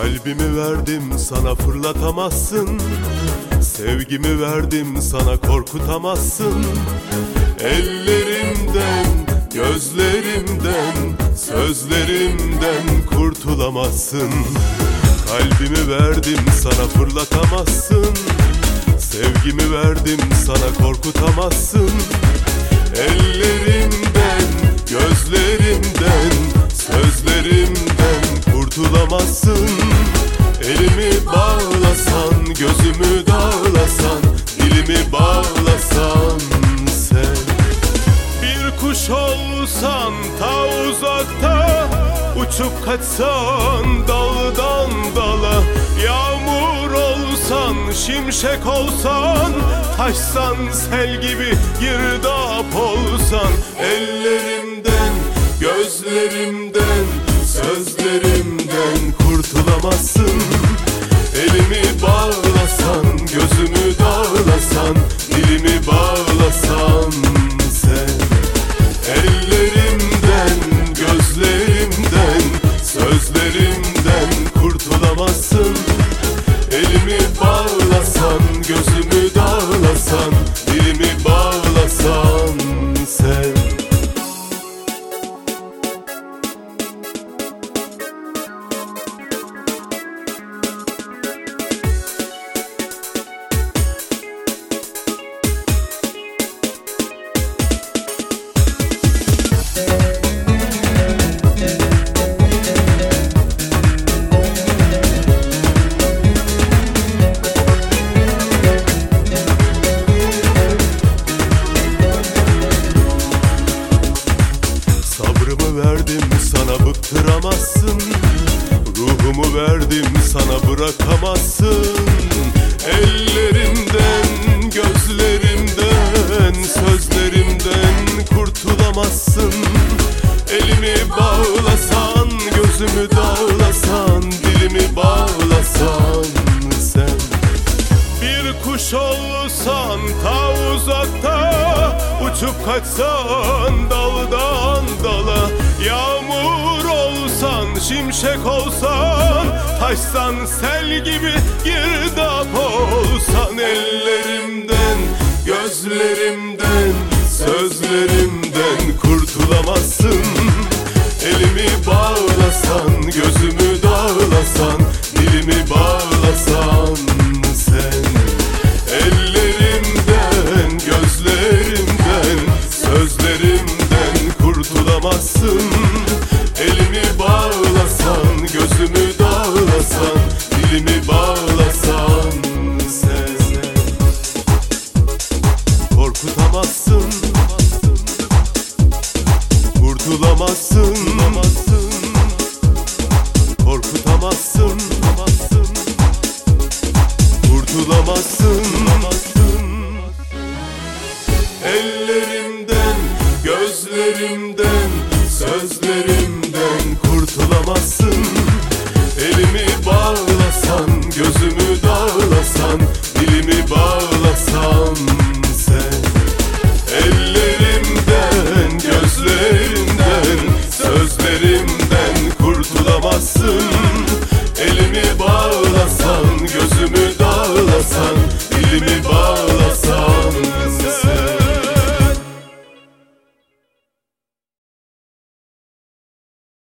Kalbimi verdim sana fırlatamazsın, sevgimi verdim sana korkutamazsın. Ellerimden, gözlerimden, sözlerimden kurtulamazsın. Kalbimi verdim sana fırlatamazsın, sevgimi verdim sana korkutamazsın. Ellerimden, gözlerimden, sözlerimden kurtulamazsın. Elimi bağlasan, gözümü dağlasan, dilimi bağlasan sen. Bir kuş olsan ta uzakta, uçup kaçsan daldan dala. Yağmur olsan, şimşek olsan, taşsan sel gibi girdap olsan. Ellerimden, gözlerimden, sözlerimden kurtulamazsın. Elimi bağlasan, gözümü dağlasan, dilimi bağlasan sen. Ellerimden, gözlerimden, sözlerimden kurtulamazsın. Elimi bağlasan, gözümü dağlasan, dilimi bağlasan sen. Sabrımı verdim sana bıktıramazsın, ruhumu verdim sana bırakamazsın. Ellerimden, gözlerimden, sözlerimden kurtulamazsın. Elimi bağlasan, gözümü dağlasan, dilimi bağlasan sen. Bir kuş olsan ta uzakta, uçup kaçsan daldan dala. Yağmur olsan, şimşek olsan, taşsan sel gibi girdap olsan. Ellerimden, gözlerimden, sözlerimden kurtulamazsın. Elimi bağlasan, gözümü dağlasan, dilimi bağlasan sen. Ellerimden, gözlerimden, sözlerimden kurtulamazsın. Elimi bağlasan, gözümü dağlasan, dilimi bağlasan sen. Korkutamazsın, kurtulamazsın. Korkutamazsın, kurtulamazsın. Ellerimden, gözlerimden, sözlerimden kurtulamazsın. Elimi bağlasan, gözümü dağlasan, dilimi bağlasan sen. Ellerimden, gözlerimden, sözlerimden kurtulamazsın.